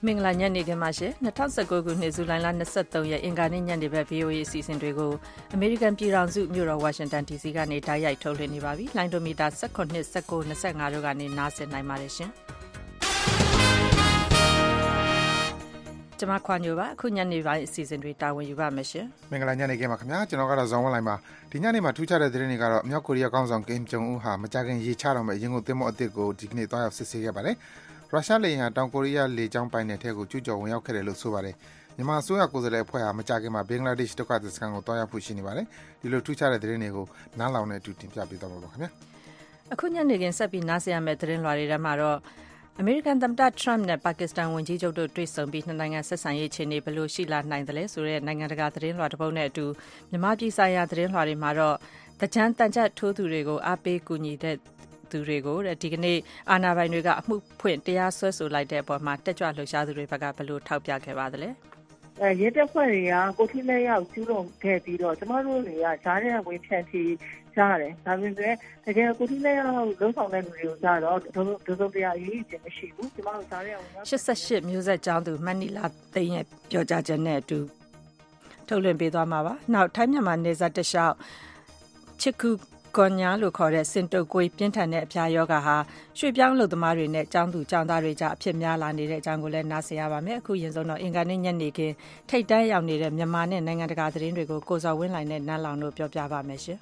မင်္ဂလာညနေခင်းပါရှင်2019ခုနှစ်ဇူလိုင်လ23ရက်အင်္ဂါနေ့ညနေဘက် VOA အစီအစဉ်တွေကိုအမေရိကန်ပြည်ထောင်စုမြို့တော်ဝါရှင်တန် DC ကနေတိုက်ရိုက်ထုတ်လွှင့်နေပါပြီလိုင်းဒိုမီတာ19 19 25တို့ကနေနားဆင်နိုင်ပါတယ်ရှင်ကျွန်မခွာညိုပါအခုညနေပိုင်းအစီအစဉ်တွေတာဝန်ယူပါမယ်ရှင်မင်္ဂလာညနေခင်းပါခင်ဗျာကျွန်တော်ကတော့ဇောင်းဝင်းလိုင်းပါဒီညနေမှာထူးခြားတဲ့သတင်းတွေကတော့မြောက်ကိုရီးယားခေါင်းဆောင်ကင်ဂျုံအွန်းဟာမကြာခင်ရေချတော့မဲ့ရင်ကုန်သင်္ဘောအသစ်ကိုဒီကနေ့တွားရောက်စစ်ဆေးခဲ့ပါတယ်ရုရှားလေယာဉ်ဟာတောင်ကိုရီးယားလေကြောင်းပိုင်နယ်ထဲကိုကျူးကျော်ဝင်ရောက်ခဲ့တယ်လို့ဆိုပါတယ်မြန်မာအစိုးရကိုယ်စားလှယ်အဖွဲ့ဟာမကြာခင်မှာဘင်္ဂလားဒေ့ရှ်ဒုက္ခသည်စခန်းကိုတွားရောက်ဖို့ရှိနေပါတယ်ဒီလိုထူးခြားတဲ့သတင်းတွေကိုနားလောင်နဲ့အတူတင်ပြပေးသွားပါခင်ဗျာအခုညနေခင်းဆက်ပြီးနားဆင်ရမယ့်သတင်းလွှာတွေထဲမှာတော့အမေရိကန်သမ္မတထရမ့်နဲ့ပါကစ္စတန်ဝန်ကြီးချုပ်တို့တွေ့ဆုံပြီးနှစ်နိုင်ငံဆက်ဆံရေးအခြေအနေဘယ်လိုရှိလာနိုင်သလဲဆိုတဲ့နိုင်ငံတကာသတင်းလွှာတစ်ပုဒ်နဲ့အတူမြန်မာပြည်ဆိုင်ရာသတင်းလွှာတွေမှာတော့တကြမ်းတန်ကြပ်ထိုးသူတွေကိုအားပေးကူညီတဲ့သူတွေကိုဒီကနေ့အာဏာပိုင်တွေကအမှုဖွင့်တရားစွဲဆိုလိုက်တဲ့အပေါ်မှာတက်ကြွလှုပ်ရှားသူတွေဘက်ကဘယ်လိုထောက်ပြခဲ့ပါသလဲရဲတပ်ဖွဲ့တွေကကိုထိလက်ရောက်ကျူးလွန်ခဲ့ပြီးတော့ကျမတို့တွေကဂျားတဲ့ဝင်ဖြန့်ချီကြားတယ်ဒါပေမဲ့တကယ်ကိုထိလက်ရောက်လုံးဆောင်တဲ့လူတွေကိုကြားတော့ဒုစတရားအရေးကြီးမရှိဘူးကျမတို့ဂျားတဲ့ဝင် 88မျိုးဆက်ကျောင်းသူမန်နီလာသိန်းရဲ့ပြောကြားချက်နဲ့အတူထုတ်လွှင့်ပေးသွားမှာပါနောက်ထိုင်းမြန်မာနယ်စပ်တလျှောက်ချစ်ကူကွန်ညာလို့ခေါ်တဲ့စင်တုတ်ကွေးပြင်းထန်တဲ့အဖျားယောဂါဟာရွှေပြောင်းလုပ်သမားတွေနဲ့ကျောင်းသူကျောင်းသားတွေကြားအဖြစ်များလာနေတဲ့အကြောင်းကိုလည်းနားဆင်ရပါမယ်အခုရင်ဆုံးတော့အင်္ဂါနေ့ညနေခင်းထိတ်တန်းရောက်နေတဲ့မြန်မာနဲ့နိုင်ငံတကာသတင်းတွေကိုကိုစော်ဝင်းလိုင်နဲ့နန်းလောင်တို့ပြောပြပါမယ်ရှင်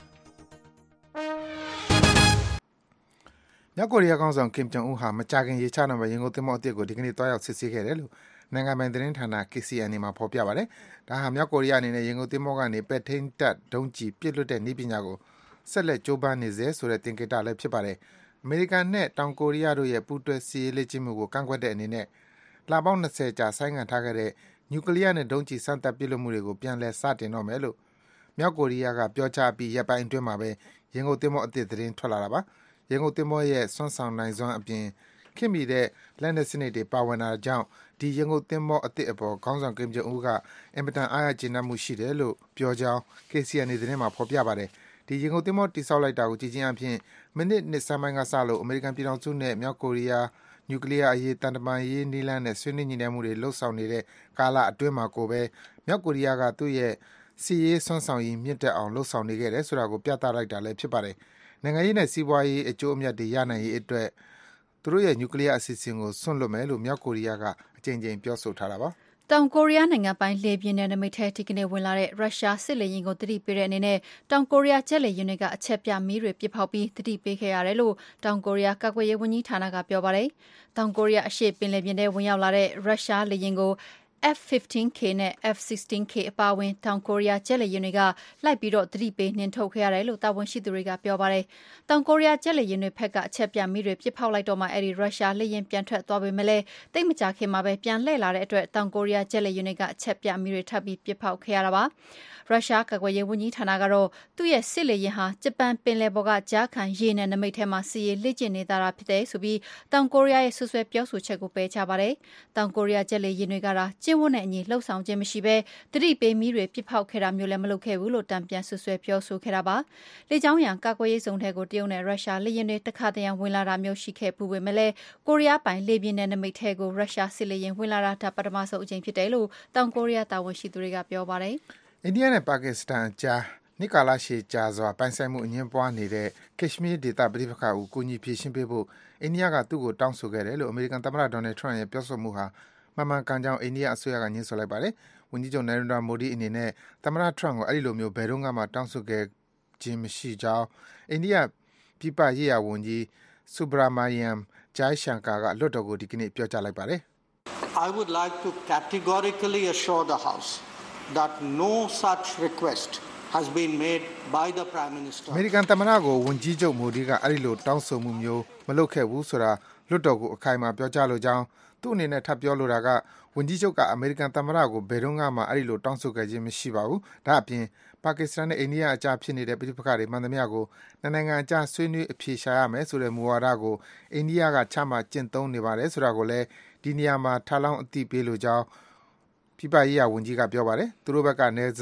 မြောက်ကိုရီးယားခေါင်းဆောင်ကင်ဂျုံအွန်းဟာမကြာခင်ရေချတော့မဲ့ရင်ကုန်သင်္ဘောအသစ်ကိုဒီကနေ့တွားရောက်စစ်ဆေးခဲ့တယ်လို့နိုင်ငံပိုင်သတင်းဌာန KCNA မှာဖော်ပြပါတယ်ဒါဟာမြောက်ကိုရီးယားအနေနဲ့ရင်ကုန်သင်္ဘောကနေပဲ့ထိန်းတပ်ဒုံးကျည်ပစ်လွတ်တဲ့နည်းပညာကိုဆက်လက်ကြိုးပမ်းနေစေဆိုတဲ့သင်္ကေတလည်းဖြစ်ပါတယ်အမေရိကန်နဲ့တောင်ကိုရီးယားတို့ရဲ့ပူးတွဲစစ်ရေးလေ့ကျင့်မှုကိုကန့်ကွက်တဲ့အနေနဲ့လပေါင်း20ကြာဆိုင်းငံ့ထားခဲ့တဲ့နျူကလ িয়ার နဲ့ဒုံးကျည်စမ်းသပ်ပစ်လွတ်မှုတွေကိုပြန်လည်စတင်တော့မယ်လို့မြောက်ကိုရီးယားကပြောကြားပြီးရက်ပိုင်းအတွင်းမှာပဲရင်ကုန်သင်္ဘောအသစ်သတင်းထွက်လာတာပါရင်ကုန်သင်္ဘောရဲ့စွမ်းဆောင်နိုင်စွမ်းအပြင်ခင်မီတဲ့လက်နက်စနစ်တွေပါဝင်တာကြောင့်ဒီရင်ကုန်သင်္ဘောအသစ်အပေါ်ခေါင်းဆောင်ကင်ဂျုံအွန်းကအင်မတန်အားရကျေနပ်မှုရှိတယ်လို့ပြောကြောင်း KCNA သတင်းမှာဖော်ပြပါတယ်ဒီရင်ကုန်သင်္ဘောတိစောက်လိုက်တာကိုကြည့်ချင်းအပြင်မိနစ်နှစ်စမ်းပိုင်းကစလို့အမေရိကန်ပြည်ထောင်စုနဲ့မြောက်ကိုရီးယားနျူကလ িয়ার အရေးတန်တမာရေးနည်းလမ်းနဲ့ဆွေးနွေးညှိနှိုင်းမှုတွေလှုပ်ဆောင်နေတဲ့ကာလအတွင်းမှာကိုပဲမြောက်ကိုရီးယားကသူ့ရဲ့စစ်ရေးစွမ်းဆောင်ရည်မြင့်တက်အောင်လှုပ်ဆောင်နေခဲ့တယ်ဆိုတာကိုပြသလိုက်တာလည်းဖြစ်ပါတယ်နိုင်ငံရေးနဲ့စီးပွားရေးအကျိုးအမြတ်တွေရနိုင်ရေးအတွက်သူတို့ရဲ့နျူကလ িয়ার အစီအစဉ်ကိုစွန့်လွတ်မယ်လို့မြောက်ကိုရီးယားကအကြိမ်ကြိမ်ပြောဆိုထားတာပါတောင်ကိုရီးယားနိုင်ငံပိုင်းလေပြင်းနယ်နိမိတ်ထဲဒီကနေ့ဝင်လာတဲ့ရုရှားစစ်လေယာဉ်ကိုတတိပေးတဲ့အနေနဲ့တောင်ကိုရီးယားဂျက်လေယာဉ်တွေကအချက်ပြမီးတွေပစ်ဖောက်ပြီးတတိပေးခဲ့ရတယ်လို့တောင်ကိုရီးယားကာကွယ်ရေးဝန်ကြီးဌာနကပြောပါတယ်။တောင်ကိုရီးယားအရှေ့ပင်လယ်ပြင်ထဲဝင်ရောက်လာတဲ့ရုရှားလေယာဉ်ကိုF-15K နဲ့ F-16K အပါအဝင်တောင်ကိုရီးယားဂျက်လေယာဉ်တွေကလိုက်ပြီးတော့တတိပေးနှင်ထုတ်ခဲ့ရတယ်လို့တာဝန်ရှိသူတွေကပြောပါတယ်။တောင်ကိုရီးယားဂျက်လေယာဉ်တွေဖက်ကအချက်ပြမီးတွေပစ်ဖောက်လိုက်တော့မှအဲ့ဒီရုရှားလေယာဉ်ပြန်ထွက်သွားပေမဲ့လည်းတိတ်မကြခင်မှာပဲပြန်လှည့်လာတဲ့အတွက်တောင်ကိုရီးယားဂျက်လေယာဉ်တွေကအချက်ပြမီးတွေထပ်ပြီးပစ်ဖောက်ခဲ့ရတာပါ။ရုရှားကာကွယ်ရေးဝန်ကြီးဌာနကတော့သူ့ရဲ့စစ်လေယာဉ်ဟာဂျပန်ပင်လယ်ပေါ်ကကြားခံရေနယ်နိမိတ်ထဲမှာစစ်ရေးလေ့ကျင့်နေတာဖြစ်တယ်ဆိုပြီးတောင်ကိုရီးယားရဲ့ဆွဆွဲပြောဆိုချက်ကိုပယ်ချပါတယ်။တောင်ကိုရီးယားဂျက်လေယာဉ်တွေကကျင်းဝတ်နဲ့အညီလှုပ်ဆောင်ခြင်းမရှိဘဲတတိပေးမီးတွေပစ်ဖောက်ခဲ့တာမျိုးလည်းမလုပ်ခဲ့ဘူးလို့တံပြန်ဆွဆွဲပြောဆိုခဲ့တာပါ။လေကြောင်းရန်ကာကွယ်ရေးစုံထဲကိုတရုတ်နဲ့ရုရှားလေယာဉ်တွေတခါတရံဝင်လာတာမျိုးရှိခဲ့ပူပေမဲ့လည်းကိုရီးယားပိုင်လေပြင်းနယ်နိမိတ်ထဲကိုရုရှားစစ်လေယာဉ်ဝင်လာတာဒါပထမဆုံးအကြိမ်ဖြစ်တယ်လို့တောင်ကိုရီးယားတာဝန်ရှိသူတွေကပြောပါတယ်။အိန္ဒိယနဲ့ပါကစ္စတန်အကြားနှစ်ကာလရှည်ကြာစွာပိုင်ဆိုင်မှုအငြင်းပွားနေတဲ့ကက်ရှမီးဒေသပဋိပက္ခကိုကူညီဖြေရှင်းပေးဖို့အိန္ဒိယကသူ့ကိုတောင်းဆိုခဲ့တယ်လို့အမေရိကန်သမ္မတဒေါ်နယ်ထရန့်ရဲ့ပြောဆိုမှုဟာမှန်ကန်ကြောင်းအိန္ဒိယအစိုးရကညွှန်ဆိုလိုက်ပါတယ်။ဝန်ကြီးချုပ်နယ်ရန်ဒရာမိုဒီအနေနဲ့သမ္မတထရန့်ကိုအဲဒီလိုမျိုးဘယ်တော့မှတောင်းဆိုခဲ့ခြင်းမရှိကြောင်းအိန္ဒိယပြည်ပရေးရာဝန်ကြီး Subramaniam Jaishankar ကလွှတ်တော်ကိုဒီကနေ့ပြောကြားလိုက်ပါတယ်။ I would like to categorically assure the House that no such request has been made by the Prime Minister. အမေရိကန်သမ္မတကိုဝန်ကြီးချုပ်မိုဒီကအဲဒီလိုတောင်းဆိုမှုမျိုးမလုပ်ခဲ့ဘူးဆိုတာလွှတ်တော်ကိုအခိုင်အမာပြောကြားလိုကြောင်းသူ့အနေနဲ့ထပ်ပြောလိုတာကဝန်ကြီးချုပ်ကအမေရိကန်သမ္မတကိုဘယ်တော့မှအဲဒီလိုတောင်းဆိုခဲ့ခြင်းမရှိပါဘူး။ဒါ့အပြင်ပါကစ္စတန်နဲ့အိန္ဒိယအကြားဖြစ်နေတဲ့ပဋိပက္ခတွေမှန်သမျှကိုနိုင်ငံအကြားဆွေးနွေးအဖြေရှာရမယ်ဆိုတဲ့မူဝါဒကိုအိန္ဒိယကချမှတ်ကျင့်သုံးနေပါတယ်ဆိုတာကိုလည်းဒီနေရာမှာထားလောင်းအသိပေးလိုကြောင်းပြည်ပရေးရာဝန်ကြီးကပြောပါတယ်။သူတို့ဘက်ကနယ်စပ်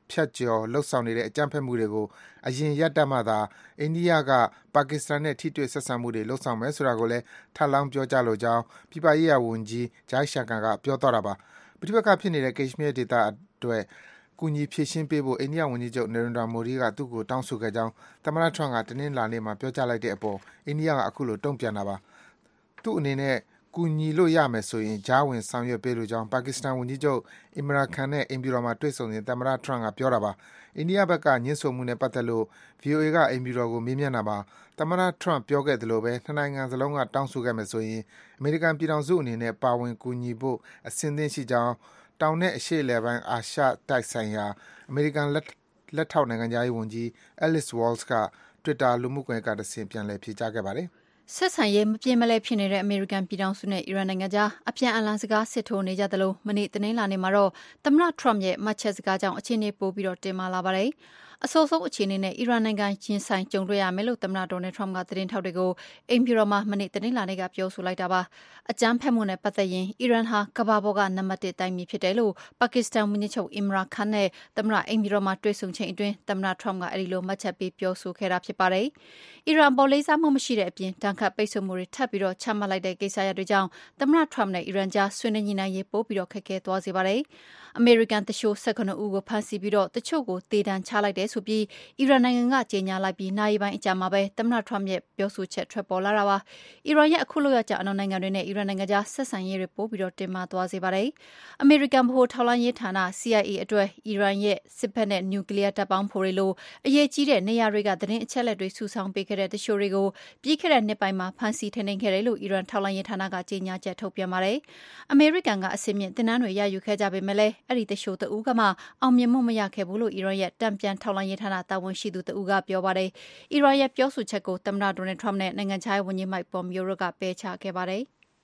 ဖြတ်ကျော်လှုပ်ဆောင်နေတဲ့အကြမ်းဖက်မှုတွေကိုအရင်ရပ်တန့်မှသာအိန္ဒိယကပါကစ္စတန်နဲ့ထိတွေ့ဆက်ဆံမှုတွေလှုပ်ဆောင်မယ်ဆိုတာကိုလည်းထပ်လောင်းပြောကြားလိုကြောင်းပြည်ပရေးရာဝန်ကြီး Jai Shankar ကပြောသွားတာပါပဋိပက္ခဖြစ်နေတဲ့ Kashmir ဒေသအတွက်ကူညီဖြည့်ရှင်းပေးဖို့အိန္ဒိယဝန်ကြီးချုပ် Narendra Modi ကသူ့ကိုတောင်းဆိုခဲ့ကြောင်းသမ္မတ Trump ကတနင်္လာနေ့မှာပြောကြားလိုက်တဲ့အပေါ်အိန္ဒိယကအခုလိုတုံ့ပြန်တာပါသူ့အနေနဲ့ကူညီလို့ရမယ်ဆိုရင်ကြားဝင်ဆောင်ရွက်ပေးလိုကြောင်းပါကစ္စတန်ဝန်ကြီးချုပ် Imran Khan နဲ့အိမ်ဖြူတော်မှာတွေ့ဆုံစဉ်သမ္မတ Trump ကပြောတာပါအိန္ဒိယဘက်ကညှင်းဆိုမှုနဲ့ပတ်သက်လို့ VOA ကအိမ်ဖြူတော်ကိုမေးမြန်းတာပါသမ္မတ Trump ပြောခဲ့သလိုပဲနှစ်နိုင်ငံစလုံးကတောင်းဆိုခဲ့မယ်ဆိုရင်အမေရိကန်ပြည်ထောင်စုအနေနဲ့ပါဝင်ကူညီဖို့အဆင်သင့်ရှိကြောင်းတောင်နဲ့အရှေ့အလယ်ပိုင်းအာရှတိုက်ဆိုင်ရာအမေရိကန်လက်ထောက်နိုင်ငံသားရေးဝန်ကြီး Alice Walsh က Twitter လူမှုကွန်ရက်ကတဆင့်ပြန်လည်ဖြေကြားခဲ့ပါတယ်ဆက်ဆံရေးမပြေမလဲဖြစ်နေတဲ့အမေရိကန်ပြည်ထောင်စုနဲ့အီရန်နိုင်ငံကြားအပြန်အလှန်စကားစစ်ထိုးနေကြသလိုမနေ့တနင်္လာနေ့မှာတော့သမ္မတ Trump ရဲ့မှတ်ချက်စကားကြောင့်အခြေအနေပိုပြီးတင်မာလာပါတယ်အဆိုးဆုံးအခြေအနေနဲ့အီရန်နိုင်ငံချင်းဆိုင်ကြုံတွေ့ရမယ်လို့သမ္မတ Donald Trump ကသတင်းထောက်တွေကိုအိမ်ဖြူတော်မှာမနေ့တနင်္လာနေ့ကပြောဆိုလိုက်တာပါအကြမ်းဖက်မှုနဲ့ပတ်သက်ရင်အီရန်ဟာကမ္ဘာပေါ်ကနံပါတ်1တိုင်းပြည်ဖြစ်တယ်လို့ပါကစ္စတန်ဝန်ကြီးချုပ် Imran Khan နဲ့သမ္မတအိမ်ဖြူတော်မှာတွေ့ဆုံချိန်အတွင်းသမ္မတ Trump ကအဲဒီလိုမှတ်ချက်ပေးပြောဆိုခဲ့တာဖြစ်ပါတယ်အီရန်ပေါ်လေးစားမှုမရှိတဲ့အပြင်တန်ခတ်ပိတ်ဆို့မှုတွေထပ်ပြီးချမှတ်လိုက်တဲ့ကိစ္စရပ်တွေကြောင့်သမ္မတ Trump နဲ့အီရန်ကြားဆွေးနွေးညှိနှိုင်းရေးပိုပြီးခက်ခဲသွားစေပါတယ်အမေရိကန်တရှို့19ဦးကိုဖမ်းဆီးပြီးတချို့ကိုသေဒဏ်ချလိုက်တယ်ဆိုပြီးအီရန်နိုင်ငံကကြေညာလိုက်ပြီးနာရီပိုင်းအကြာမှာပဲသမ္မတ Trump ရဲ့ပြောဆိုချက်ထွက်ပေါ်လာတာပါအီရန်ရဲ့အခုလိုရကြအနောက်နိုင်ငံတွေနဲ့အီရန်နိုင်ငံကြားဆက်ဆံရေးတွေပိုပြီးတင်မာသွားစေပါတယ်အမေရိကန်ဗဟိုထောက်လှမ်းရေးဌာန CIA အတွက်အီရန်ရဲ့စစ်ဘက်နဲ့နျူကလ িয়ার တပ်ပေါင်းဖော်တွေလိုအရေးကြီးတဲ့နေရာတွေကသတင်းအချက်အလက်တွေစုဆောင်းပေးခဲ့တဲ့တချို့တွေကိုပြီးခဲ့တဲ့နှစ်ပိုင်းမှာဖမ်းဆီးထိန်းသိမ်းခဲ့တယ်လို့အီရန်ထောက်လှမ်းရေးဌာနကကြေညာချက်ထုတ်ပြန်ပါတယ်အမေရိကန်ကအစင်မြင့်တင်နန်းတွေရယူခဲ့ကြပေမဲ့လည်းအဲ့ဒီတချို့တဦးကမှအောင်မြင်မှုမရခဲ့ဘူးလို့အီရန်ရဲ့တံပြန်ထောက်လှမ်းရေးဌာနတာဝန်ရှိသူတဦးကပြောပါတယ်အီရန်ရဲ့ပြောဆိုချက်ကိုသမ္မတ Donald Trump နဲ့နိုင်ငံခြားရေးဝန်ကြီး Mike Pompeo တို့ကပယ်ချခဲ့ပါတယ်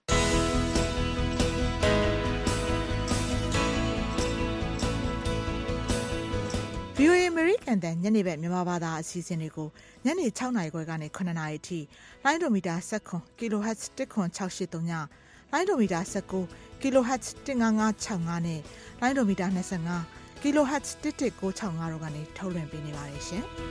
VOA အမေရိကန်တန်ညနေဘက်မြန်မာဘာသာအစီအစဉ်တွေကိုညနေ6နာရီခွဲကနေ9နာရီအထိလိုင်းဒိုမီတာ19 kHz 10683ညလိုင်းဒိုမီတာ19 kHz 15565နဲ့လိုင်းဒိုမီတာ25 kHz 11965တို့ကနေထုတ်လွှင့်ပေးနေပါတယ်ရှင်။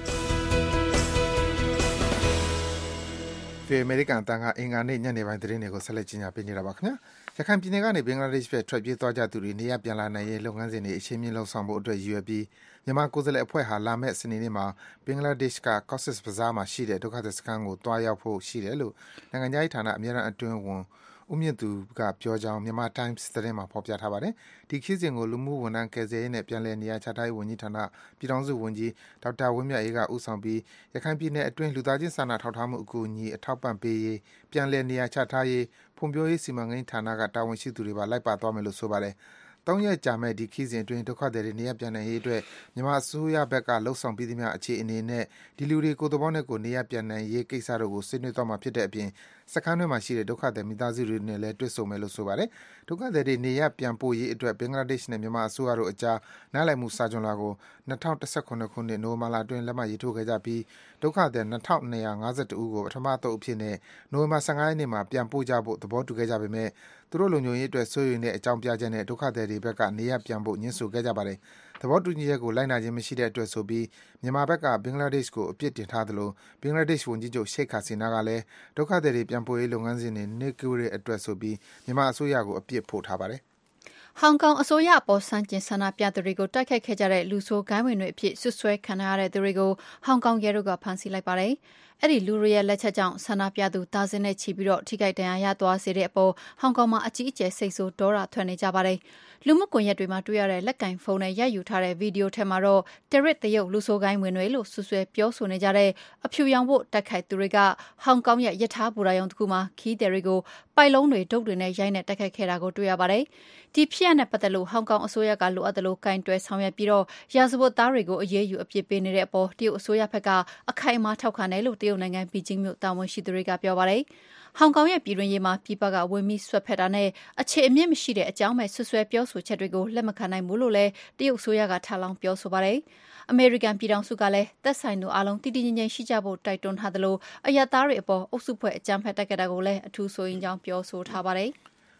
VOA အမေရိကန်တန်ကအင်္ဂါနေ့ညနေပိုင်းသတင်းတွေကိုဆက်လက်ကြီးညာပေးနေတာပါခင်ဗျာ။ရခိုင်ပြည်နယ်ကနေဘင်္ဂလားဒေ့ရှ်ဘက်ထွက်ပြေးသွားကြသူတွေနေရပ်ပြန်လာနိုင်ရေးလုပ်ငန်းစဉ်တွေအချင်းချင်းလှုပ်ဆောင်ဖို့အတွက်ရည်ရွယ်ပြီးမြန်မာကိုယ်စားလှယ်အဖွဲ့ဟာလာမယ့်စနေနေ့မှာဘင်္ဂလားဒေ့ရှ်က Cox's Bazar မှာရှိတဲ့ဒုက္ခသည်စခန်းကိုတွားရောက်ဖို့ရှိတယ်လို့နိုင်ငံခြားရေးဌာနအမြဲတမ်းအတွင်းဝန်ဦးမြင့်သူကပြောကြောင်းမြန်မာ Times သတင်းမှာဖော်ပြထားပါတယ်။ဒီခီးစဉ်ကိုလူမှုဝန်ထမ်းကယ်ဆယ်ရေးနဲ့ပြန်လည်နေရာချထားရေးဝန်ကြီးဌာနပြည်ထောင်စုဝန်ကြီးဒေါက်တာဝင်းမြတ်အေးကဦးဆောင်ပြီးရခိုင်ပြည်နယ်အတွင်းလူသားချင်းစာနာထောက်ထားမှုအကူအညီအထောက်ပံ့ပေးရေးပြန်လည်နေရာချထားရေးဖွံ့ဖြိုးရေးစီမံကိန်းဌာနကတာဝန်ရှိသူတွေပါလိုက်ပါသွားမယ်လို့ဆိုပါတယ်။3ရက်ကြာမဲ့ဒီခီးစဉ်အတွင်းဒုက္ခသည်တွေနေရပ်ပြန်နိုင်ရေးအတွက်မြန်မာအစိုးရဘက်ကလှုံ့ဆော်ပြီးသမျှအခြေအနေနဲ့ဒီလူတွေကိုယ်သဘောနဲ့ကိုနေရပ်ပြန်နိုင်ရေးကိစ္စတို့ကိုဆွေးနွေးသွားမှာဖြစ်တဲ့အပြင်စခန်းထဲမှာရှိတဲ့ဒုက္ခသည်မိသားစုတွေနဲ့လည်းတွေ့ဆုံမယ်လို့ဆိုပါတယ်။ဒုက္ခသည်တွေနေရပ်ပြန်ပို့ရေးအတွက်ဘင်္ဂလားဒေ့ရှ်နဲ့မြန်မာအစိုးရတို့အကြားနားလည်မှုစာချွန်လွှာကို2019ခုနှစ်နိုဝင်ဘာလအတွင်းလက်မှတ်ရေးထိုးခဲ့ကြပြီးဒုက္ခသည်2252ဦးကိုပထမအသုတ်အဖြစ်နဲ့နိုဝင်ဘာ15ရက်နေ့မှာပြန်ပို့ကြဖို့သဘောတူခဲ့ကြပေမဲ့သူတို့လုံခြုံရေးအတွက်စိုးရိမ်တဲ့အကြောင်းပြချက်နဲ့ဒုက္ခသည်တွေဘက်ကနေရပ်ပြန်ဖို့ညှင်းဆိုခဲ့ကြပါတယ်။သဘောတူညီချက်ကိုလိုက်နာခြင်းမရှိတဲ့အတွက်ဆိုပြီးမြန်မာဘက်ကဘင်္ဂလားဒေ့ရှ်ကိုအပြစ်တင်ထားသလိုဘင်္ဂလားဒေ့ရှ်ဝန်ကြီးချုပ်ရှိတ်ဟာစီနာကလည်းဒုက္ခသည်တွေပြန်ပို့ရေးလုပ်ငန်းစဉ်တွေနှေးကွေးတဲ့အတွက်ဆိုပြီးမြန်မာအစိုးရကိုအပြစ်ဖို့ထားပါတယ်ဟောင်ကောင်အစိုးရအပေါ်ဆန့်ကျင်ဆန္ဒပြသူတွေကိုတိုက်ခိုက်ခဲ့ကြတဲ့လူဆိုးဂိုဏ်းဝင်တွေအဖြစ်ဆွဆွဲခံရတဲ့သူတွေကိုဟောင်ကောင်ရဲတို့ကဖမ်းဆီးလိုက်ပါတယ်။အဲ့ဒီလူတွေရဲ့လက်ချက်ကြောင့်ဆန္ဒပြသူဒါဇင်နဲ့ချီပြီးထိခိုက်ဒဏ်ရာရသွားစေတဲ့အပေါ်ဟောင်ကောင်မှာအကြီးအကျယ်စိတ်ဆိုးဒေါသထွက်နေကြပါတယ်။လူမှုကွန်ရက်တွေမှာတွေ့ရတဲ့လက်ကင်ဖုန်းနဲ့ရိုက်ယူထားတဲ့ဗီဒီယိုထဲမှာတော့တရစ်တရုတ်လူဆိုးဂိုဏ်းဝင်တွေလို့ဆွဆွဲပြောဆိုနေကြတဲ့အဖြူရောင်ဖို့တိုက်ခိုက်သူတွေကဟောင်ကောင်ရဲ့ယထာဘူရာယုံတစ်ခုမှာခီးသည်တွေကိုပိုက်လုံးတွေဒုတ်တွေနဲ့ရိုက်နဲ့တိုက်ခိုက်ခဲ့တာကိုတွေ့ရပါတယ်။ဒီဖြစ်ရပ်နဲ့ပတ်သက်လို့ဟောင်ကောင်အစိုးရကလိုအပ်သလိုကင်တွယ်ဆောင်ရွက်ပြီးရာဇဝတ်သားတွေကိုအရေးယူအပြစ်ပေးနေတဲ့အပေါ်တရုတ်အစိုးရဘက်ကအခိုင်အမာထောက်ခံတယ်လို့တရုတ်နိုင်ငံဘီဂျင်းမြို့တာဝန်ရှိသူတွေကပြောပါတယ်။ဟောင်ကောင်ရဲ့ပြည်တွင်းရေးမှာပြည်ပကဝင်ပြီးဆွတ်ဖက်တာနဲ့အခြေအမြင့်မရှိတဲ့အကြောင်းမဲ့ဆွဆွဲပြောဆိုချက်တွေကိုလက်မခံနိုင်ဘူးလို့လည်းတရုတ်အစိုးရကထပ်လောင်းပြောဆိုပါတယ်။အမေရိကန်ပြည်ထောင်စုကလည်းသက်ဆိုင်သူအလုံးတည်တည်ငြိမ်ငြိမ်ရှိကြဖို့တိုက်တွန်းထားသလိုအရပ်သားတွေအပေါ်အုပ်စုဖွဲ့အကြမ်းဖက်တိုက်ခိုက်တာကိုလည်းအထူးဆိုရင်ကြောင်းပြောဆိုထားပါတယ်။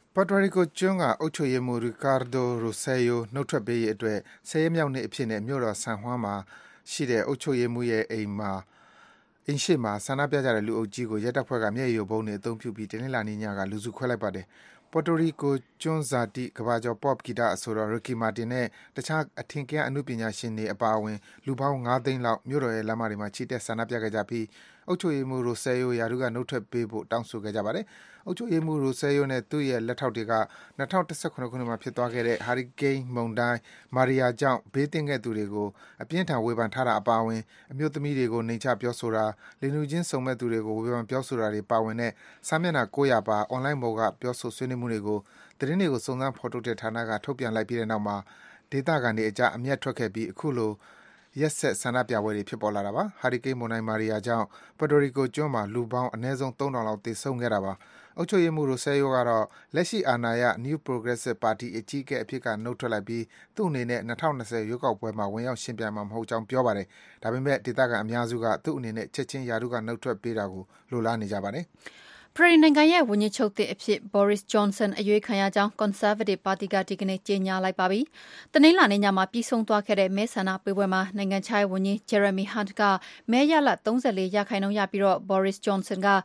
Puerto Rico ကျွန်းကအုပ်ချုပ်ရေးမှူး Ricardo Rosello နှုတ်ထွက်ပေးရေးအတွက်10 ရက်မြောက်နေ့အဖြစ်နဲ့မြို့တော် San Juan မှာရှိတဲ့အုပ်ချုပ်ရေးမှူးရဲ့အိမ်ရှေ့မှာဆန္ဒပြကြတဲ့လူအုပ်ကြီးကိုရဲတပ်ဖွဲ့ကမျက်ရည်ယိုဗုံးတွေအသုံးပြုပြီးတနင်္လာနေ့ညကလူစုခွဲလိုက်ပါတယ်။ Puerto Rico ကျွန်းဇာတိကမ္ဘာကျော် Pop ဂီတအဆိုတော် Ricky Martin နဲ့တခြားအထင်ကရအနုပညာရှင်တွေအပါအဝင်လူပေါင်း5 သိန်းလောက်မြို့တော်ရဲ့လမ်းမတွေမှာချီတက်ဆန္ဒပြခဲ့ကြပြီးအုပ်ချုပ်ရေးမှူး Rosello ရာထူးကနှုတ်ထွက်ပေးဖို့တောင်းဆိုခဲ့ကြပါတယ်။အုပ်ချုပ်ရေးမှူး Rosello နဲ့သူ့ရဲ့လက်ထောက်တွေက2017 ခုနှစ်မှာဖြစ်သွားခဲ့တဲ့ ဟာရီကိန်းမုန်တိုင်း Maria ကြောင့်ဘေးသင့်ခဲ့သူတွေကိုအပြင်းထန်ဝေဖန်ထားတာအပါအဝင်အမျိုးသမီးတွေကိုနှိမ်ချပြောဆိုတာ၊လူနူချင်းစုံမက်သူတွေကိုဝေဖန်ပြောဆိုတာတွေပါဝင်တဲ့စာမျက်နှာ900ပါအွန်လိုင်းပေါ်ကပြောဆိုဆွေးနွေးမှုတွေကိုသတင်းတွေကိုစုံစမ်းဖော်ထုတ်တဲ့ဌာနကထုတ်ပြန်လိုက်ပြီးတဲ့နောက်မှာဒေသခံတွေအကြားအမျက်ထွက်ခဲ့ပြီးအခုလိုရက်ဆက်ဆန္ဒပြပွဲတွေဖြစ်ပေါ်လာတာပါ။ဟာရီကိန်းမုန်တိုင်း Maria ကြောင့် Puerto Rico ကျွန်းမှာလူပေါင်းအနည်းဆုံး3000လောက်သေဆုံးခဲ့တာပါ။အုပ်ချုပ်ရေးမှူး Rosello ကတော့လက်ရှိအာဏာရ New Progressive Party အကြီးအကဲအဖြစ်ကနုတ်ထွက်လိုက်ပြီးသူ့အနေနဲ့2020ရွေးကောက်ပွဲမှာဝင်ရောက်ယှဉ်ပြိုင်မှာမဟုတ်ကြောင်းပြောပါတယ်။ဒါပေမဲ့ဒေသခံအများစုကသူ့အနေနဲ့ချက်ချင်းရာထူးကနုတ်ထွက်ပေးတာကိုလိုလားနေကြပါတယ်။ဗြိတိန်နိုင်ငံရဲ့ဝန်ကြီးချုပ်သစ်အဖြစ် Boris Johnson အရွေးခံရကြောင်း Conservative ပါတီကဒီကနေ့ကြေညာလိုက်ပါပြီ။တနင်္လာနေ့ညမှာပြီးဆုံးသွားခဲ့တဲ့မဲဆန္ဒပေးပွဲမှာနိုင်ငံခြားရေးဝန်ကြီး Jeremy Hunt ကမဲရလဒ်34%ရပြီးတော့ Boris Johnson က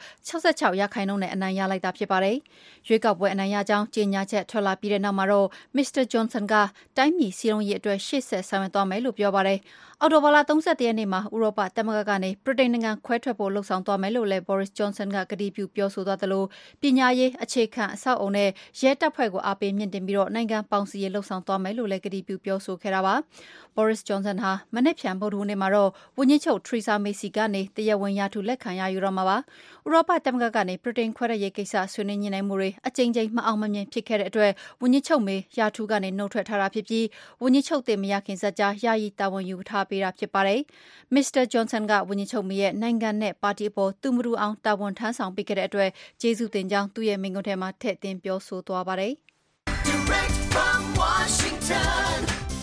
66%နဲ့အနိုင်ရလိုက်တာဖြစ်ပါတယ်။ရွေးကောက်ပွဲအနိုင်ရကြောင်းကြေညာချက်ထွက်လာပြီးတဲ့နောက်မှာတော့ Mr. Johnson ကတိုင်းပြည်စည်းလုံးရေးအတွက်ရှေ့ဆက်ဆောင်ရွက်သွားမယ်လို့ပြောပါတယ်။အောက်တိုဘာလ31ရက်နေ့မှာဥရောပသမဂ္ဂကနေဗြိတိန်နိုင်ငံခွဲထွက်ဖို့လှုံ့ဆော်သွားမယ်လို့လည်း Boris Johnson ကကတိပြုပြောဆိုသွားသလိုပညာရေးအခြေခံအဆောက်အအုံနဲ့ရဲတပ်ဖွဲ့ကိုအားပေးမြင့်တင်ပြီးတော့နိုင်ငံပေါင်းစည်းရေးလှုံ့ဆော်သွားမယ်လို့လည်းကတိပြုပြောဆိုခဲ့တာပါ။ Boris Johnson ဟာမနေ့ဖြန်ဗုဒ္ဓဟူးနေ့မှာတော့ဝန်ကြီးချုပ် Theresa May စီကနေတရားဝင်ရာထူးလက်ခံရယူတော့မှာပါ။ဥရောပသမဂ္ဂကနေဗြိတိန်ခွဲထွက်ရေးကိစ္စဆွေးနွေးညှိနှိုင်းမှုတွေအကြိမ်ကြိမ်မအောင်မမြင်ဖြစ်ခဲ့တဲ့အတွက်ဝန်ကြီးချုပ် May ရာထူးကနေနှုတ်ထွက်ထားတာဖြစ်ပြီးဝန်ကြီးချုပ်သစ်မရခင်စကြာယာယီတာဝန်ယူထားပေးတာဖြစ်ပါတယ်။ Mr. Johnson ကဝန်ကြီးချုပ် May ရဲ့နိုင်ငံနဲ့ပါတီအပေါ်သူမတူအောင်တာဝန်ထမ်းဆောင်ပေးခဲ့တဲ့အတွက်ကျေးဇူးတင်ကြောင်းသူ့ရဲ့မိန့်ခွန်းထဲမှာထည့်သွင်းပြောဆိုသွားပါတယ်။ Direct from Washington,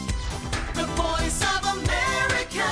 the Voice of America,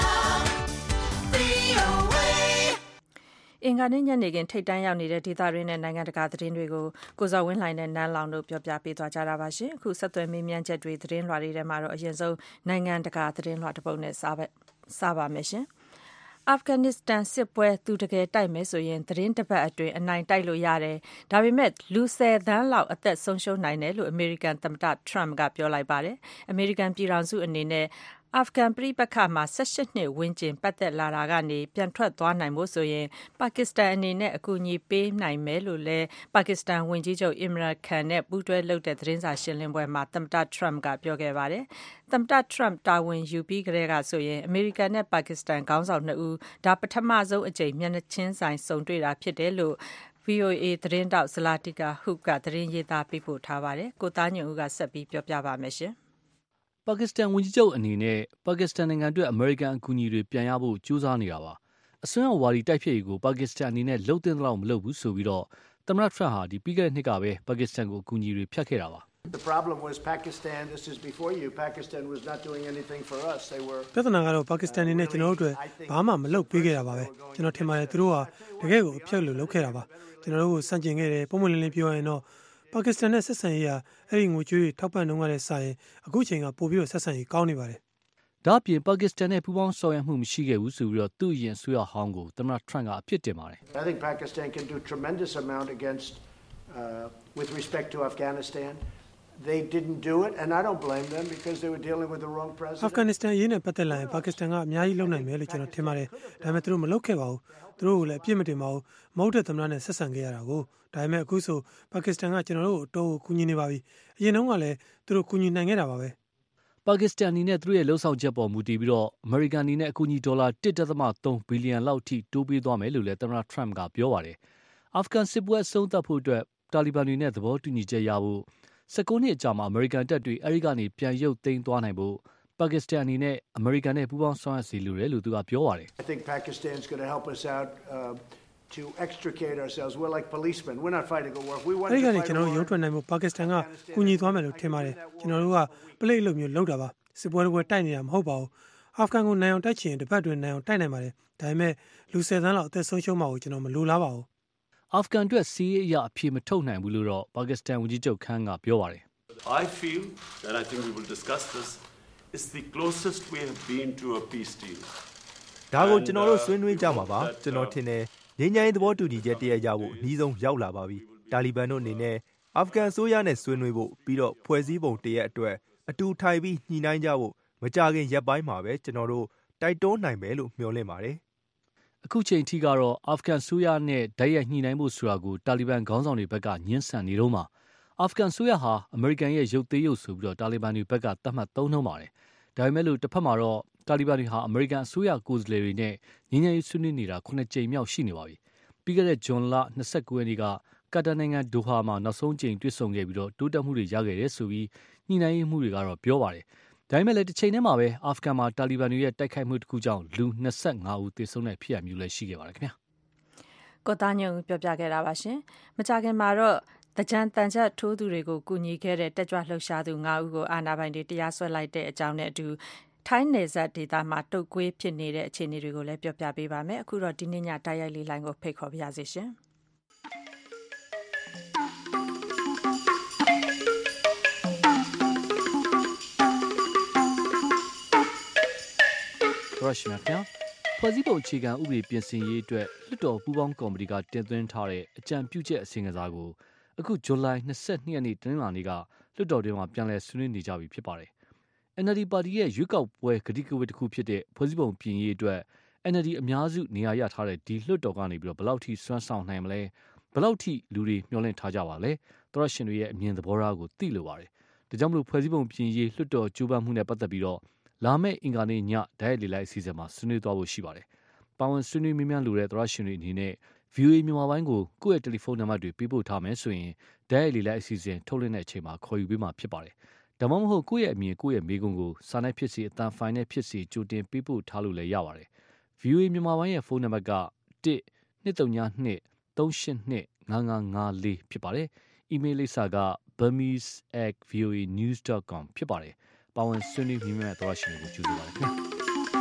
VOA အင်္ဂါနေ့ညနေခင်းထိပ်တန်းရောက်နေတဲ့ဒေသတွင်းနဲ့နိုင်ငံတကာသတင်းတွေကိုကိုဇော်ဝင်းလှိုင်နဲ့နန်းလောင်တို့ပြောပြပေးသွားကြတာပါရှင်။အခုဆက်သွယ်မေးမြန်းချက်တွေသတင်းလွှာတွေထဲမှာတော့အရင်ဆုံးနိုင်ငံတကာသတင်းလွှာတစ်ပုဒ်နဲ့စပါမယ်ရှင်။အာဖဂန်နစ္စတန်စစ်ပွဲသူတကယ်တိုက်မယ်ဆိုရင်သတင်းတစ်ပတ်အတွင်းအနိုင်တိုက်လို့ရတယ်။ဒါပေမဲ့လူ10 သန်းလောက်အသက်ဆုံးရှုံးနိုင်တယ်လို့အမေရိကန်သမ္မတ Trump ကပြောလိုက်ပါတယ်။အမေရိကန်ပြည်ထောင်စုအနေနဲ့အာဖဂန်ပြည်ပခါမှာ18နှစ်ဝန်းကျင်ပတ်သက်လာတာကနေပြန်ထွက်သွားနိုင်ဖို့ဆိုရင်ပါကစ္စတန်အနေနဲ့အကူအညီပေးနိုင်မယ်လို့လည်းပါကစ္စတန်ဝန်ကြီးချုပ် Imran Khan နဲ့ပူးတွဲလုပ်တဲ့သတင်းစာရှင်းလင်းပွဲမှာသမ္မတ Trump ကပြောခဲ့ပါတယ်။သမ္မတ Trump တာဝန်ယူပြီးကတည်းကဆိုရင်အမေရိကန်နဲ့ပါကစ္စတန်ခေါင်းဆောင်2ဦးဒါပထမဆုံးအကြိမ်မျက်နှာချင်းဆိုင်ဆုံတွေ့တာဖြစ်တယ်လို့VOA သတင်းတောက် Zlatica Hook ကသတင်းရေးသားပေးပို့ထားပါတယ်။ကိုသားညွန့်ဦးကဆက်ပြီးပြောပြပါမယ်ရှင်။ပါကစ္စတန်ဝန်ကြီးချုပ်အနေနဲ့ပါကစ္စတန်နိုင်ငံအတွက်အမေရိကန်အကူအညီတွေပြန်ရဖို့ကြိုးစားနေတာပါ။အစွန်းရောက်ဝါဒီတိုက်ဖျက်ရေးကိုပါကစ္စတန်အနေနဲ့လှုပ်တင်တော့မလုပ်ဘူးဆိုပြီးတော့သမ္မတ Trump ဟာပြီးခဲ့တဲ့နှစ်ကပဲပါကစ္စတန်ကိုအကူအညီတွေဖြတ်ခဲ့တာပါ။ The problem was Pakistan. This is before you. Pakistan was not doing anything for us. They were. ပြဿနာကတော့ပါကစ္စတန်အနေနဲ့ကျွန်တော်တို့အတွက်ဘာမှမလုပ်ပေးခဲ့တာပါပဲ။ကျွန်တော်ထင်ပါတယ်သူတို့ဟာတကယ်ကိုအဖြတ်လို့လုပ်ခဲ့တာပါ။ကျွန်တော်တို့ကိုစန့်ကျင်ခဲ့တယ်ပုံမှန်လင်းလင်းပြောရရင်တော့ပါကစ္စတန်နဲ့ဆက်ဆံရေးဟာအဲ့ဒီငွေကြေးတွေထောက်ပံ့နှုန်းကလည်းစာရင်အခုချိန်ကပို့ပြီးတော့ဆက်ဆံရေးကောင်းနေပါတယ်။ဒါ့အပြင်ပါကစ္စတန်နဲ့ပူးပေါင်းဆောင်ရွက်မှုမရှိခဲ့ဘူးဆိုပြီးတော့သူ့အရင်ဆွေးရဟောင်းကိုသမ္မတ Trump ကအပြစ်တင်ပါတယ်။ I think Pakistan can do tremendous amount against with respect to Afghanistan.They didn't do it, and I don't blame them because they were dealing with the wrong president. Afghanistan ရေးနဲ့ပတ်သက်လာရင်ပါကစ္စတန်ကအများကြီးလုပ်နိုင်မယ်လို့ကျွန်တော်ထင်ပါတယ်။ဒါပေမဲ့သူတို့မလုပ်ခဲ့ပါဘူး။သူတို့ကလည်းအပြစ်မတင်ပါဘူး။မဟုတ်တဲ့သမ္မတနဲ့ဆက်ဆံခဲ့ရတာကိုဒါပေမဲ့အခုဆိုပါကစ္စတန်ကကျွန်တော်တို့အတော်ကူညီနေပါပြီ။အရင်တုန်းကလည်းသူတို့ကူညီနိုင်ခဲ့တာပါပဲ။ပါကစ္စတန်အနေနဲ့သူတို့ရဲ့လှုပ်ဆောင်ချက်ပေါ်မူတည်ပြီးတော့အမေရိကန်အနေနဲ့အကူအညီဒေါ်လာ 1.3 ဘီလီယံလောက်ထိတိုးပေးသွားမယ်လို့လည်းသမ္မတ Trump ကပြောပါတယ်။အာဖဂန်စစ်ပွဲအဆုံးသတ်ဖို့အတွက်တာလီဘန်တွေနဲ့သဘောတူညီချက်ရဖို့19နှစ်အကြာမှာအမေရိကန်တပ်တွေအဲဒီကနေပြန်ရုပ်သိမ်းသွားနိုင်ဖို့ပါကစ္စတန်အနေနဲ့အမေရိကန်နဲ့ပူးပေါင်းဆောင်ရွက်စီလိုတယ်လို့သူကပြောပါတယ်။ I think Pakistan's going to help us out to extricate ourselves. We're like policemen. We're not fighting a war. We want to fight. အဲဒီကနေကျွန်တော်တို့ရုံးထွက်နိုင်ဖို့ပါကစ္စတန်ကကူညီသွားမယ်လို့ထင်ပါတယ်။ကျွန်တော်တို့ကပလိတ်လိုမျိုးလုပ်တာပါ။စစ်ပွဲတွေတိုက်နေတာမဟုတ်ပါဘူး။အာဖဂန်ကိုနိုင်အောင်တိုက်ချင်တပတ်တွင်နိုင်အောင်တိုက်နိုင်ပါတယ်။ဒါပေမဲ့လူ10 သန်းလောက်အသက်ဆုံးရှုံးမှာကိုကျွန်တော်မလိုလားပါဘူးအာဖဂန်အတွက်စီးရေးအရာအဖြစ်မထုတ်နိုင်ဘူးလို့တော့ပါကစ္စတန်ဝန်ကြီးချုပ်ခန်းကပြောပါတယ် I feel that I think we will discuss this is the closest we have been to a peace deal. ဒါကိုကျွန်တော်တို့ဆွေးနွေးကြမှာပါကျွန်တော်ထင်တယ်ငြိမ်းချမ်းရေးသဘောတူညီချက်တရရဖို့အနည်းဆုံးရောက်လာပါပြီတာလီဘန်တို့အနေနဲ့အာဖဂန်ဆိုးရနဲ့ဆွေးနွေးဖို့ပြီးတော့ဖွဲ့စည်းပုံတရက်အတွက်အတူထိုင်ပြီးညှိနှိုင်းကြဖို့မကြခင်ရက်ပိုင်းမှာပဲကျွန်တော်တို့တိုက်တွန်းနိုင်မယ်လို့မျှော်လင့်ပါတယ်အခုချိန်ထိကတော့အာဖဂန်ဆိုးရနဲ့ဓာတ်ရိုက်ညှိနှိုင်းဖို့ဆိုတာကိုတာလီဘန်ခေါင်းဆောင်တွေဘက်ကညှင်းဆန်နေတော့မှာအာဖဂန်ဆိုးရဟာအမေရိကန်ရဲ့ရုပ်သေးရုပ်ဆိုပြီးတော့တာလီဘန်တွေဘက်ကသတ်မှတ်သုံးနှုန်းပါတယ်ဒါပေမဲ့လို့တစ်ဖက်မှာတော့တာလီဘန်တွေဟာအမေရိကန်အစိုးရကိုယ်စားလှယ်တွေနဲ့ငြိမ်းချမ်းရေးဆွေးနွေးနေတာ9ကြိမ်မြောက်ရှိနေပါပြီပြီးခဲ့တဲ့ဇွန်လ29ရက်နေ့ကကာတာနိုင်ငံဒိုဟာမှာနောက်ဆုံးကြိမ်တွေ့ဆုံခဲ့ပြီးတော့တိုးတက်မှုတွေရခဲ့တယ်ဆိုပြီးညှိနှိုင်းရေးမှုတွေကတော့ပြောပါတယ်ဒါပေမဲ့လည်းတစ်ချိန်တည်းမှာပဲအာဖဂန်မှာတာလီဘန်တွေရဲ့တိုက်ခိုက်မှုတစ်ခုကြောင့်လူ25ဦးသေဆုံးတဲ့ဖြစ်ရပ်မျိုးလည်းရှိခဲ့ပါတယ်ခင်ဗျာကိုသားညုံပြောပြခဲ့တာပါရှင်မကြခင်မှာတော့တကြံတန်ချက်ထိုးသူတွေကိုကူညီခဲ့တဲ့တက်ကြွလှုပ်ရှားသူ9ဦးကိုအာဏာပိုင်တွေတရားစွဲလိုက်တဲ့အကြောင်းနဲ့အတူထိုင်းနယ်စပ်ဒေသမှာတုတ်ကွေးဖြစ်နေတဲ့အခြေအနေတွေကိုလည်းပြောပြပေးပါမယ်အခုတော့ဒီနေ့ညတိုက်ရိုက်လေးလိုင်းကိုဖိတ်ခေါ်ပါရစေရှင်ရရှိမြခင်ဖွဲ့စည်းပုံအခြေခံဥပဒေပြင်ဆင်ရေးအတွက်လွှတ်တော်ပူးပေါင်းကော်မတီကတင်သွင်းထားတဲ့အကြံပြုချက်အစီအစဉ်ကိုအခုဇူလိုင်22ရက်နေ့တနင်္လာနေ့ကလွှတ်တော်တွင်မှာပြန်လည်ဆွေးနွေးနေကြပြီဖြစ်ပါတယ်။ NLD ပါတီရဲ့ရွေးကောက်ပွဲကတိကဝတ်တစ်ခုဖြစ်တဲ့ဖွဲ့စည်းပုံပြင်ရေးအတွက် NLD အများစုနေရာရထားတဲ့ဒီလွှတ်တော်ကနေပြီးတော့ဘယ်လောက်ထိစွမ်းဆောင်နိုင်မလဲဘယ်လောက်ထိလူတွေမျှော်လင့်ထားကြပါလဲသရရှင်တွေရဲ့အမြင်သဘောထားကိုသိလိုပါတယ်။ဒါကြောင့်မလို့ဖွဲ့စည်းပုံပြင်ရေးလွှတ်တော်ကြိုးပမ်းမှုနဲ့ပတ်သက်ပြီးတော့လာမယ့်အင်္ဂါနေ့ညဓာတ်ရိုက်လေလိုက်အစီအစဉ်မှာဆွေးနွေးသွားဖို့ရှိပါတယ်။ပါဝင်ဆွေးနွေးမြန်းလိုတဲ့သရရှင်တွေအနေနဲ့ VOA မြန်မာပိုင်းကိုကိုယ့်ရဲ့တယ်လီဖုန်းနံပါတ်တွေပေးပို့ထားမယ်ဆိုရင်ဓာတ်ရိုက်လေလိုက်အစီအစဉ်ထုတ်လွှင့်တဲ့အချိန်မှာခေါ်ယူပေးမှာဖြစ်ပါတယ်။ဒါမှမဟုတ်ကိုယ့်ရဲ့အမြင်ကိုယ့်ရဲ့မေးခွန်းကိုစာနဲ့ဖြစ်စေအတန်ဖိုင်နဲ့ဖြစ်စေကြိုတင်ပေးပို့ထားလို့လည်းရပါတယ်။ VOA မြန်မာပိုင်းရဲ့ဖုန်းနံပါတ်က1-232-382-5554ဖြစ်ပါတယ်။ email လိပ်စာက burmese@voanews.com ဖြစ်ပါတယ်။ပါဝင်ဆွေးနွေးမြန်းသရရှင်တွေကိုကြိုဆိုပါရစေခင်ဗျာ။